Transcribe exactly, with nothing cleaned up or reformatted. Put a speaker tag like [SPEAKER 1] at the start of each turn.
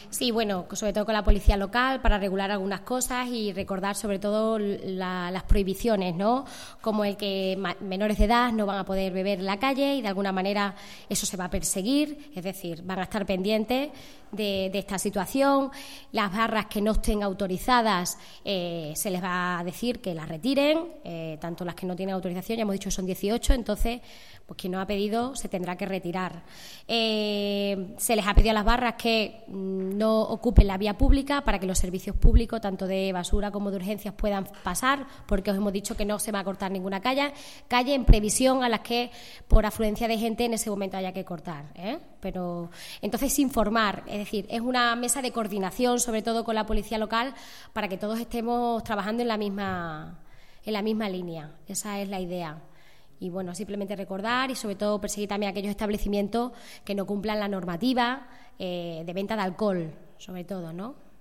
[SPEAKER 1] Sí, bueno, sobre todo con la policía local para regular algunas cosas y recordar sobre todo la, las prohibiciones, ¿no? Como el que menores de edad no van a poder beber en la calle y de alguna manera eso se va a perseguir, es decir, van a estar pendientes de, de esta situación. Las barras que no estén autorizadas eh, se les va a decir que las retiren, eh, tanto las que no tienen autorización, ya hemos dicho que son dieciocho, entonces pues quien no ha pedido se tendrá que retirar. Eh, se les ha pedido a las barras que mm, no ocupen la vía pública para que los servicios públicos, tanto de basura como de urgencias, puedan pasar, porque os hemos dicho que no se va a cortar ninguna calle, calle en previsión a las que por afluencia de gente en ese momento haya que cortar, ¿eh? Pero entonces informar, es decir, es una mesa de coordinación, sobre todo con la policía local, para que todos estemos trabajando en la misma, en la misma línea. Esa es la idea. Y bueno, simplemente recordar y sobre todo perseguir también aquellos establecimientos que no cumplan la normativa eh, de venta de alcohol, sobre todo, ¿no?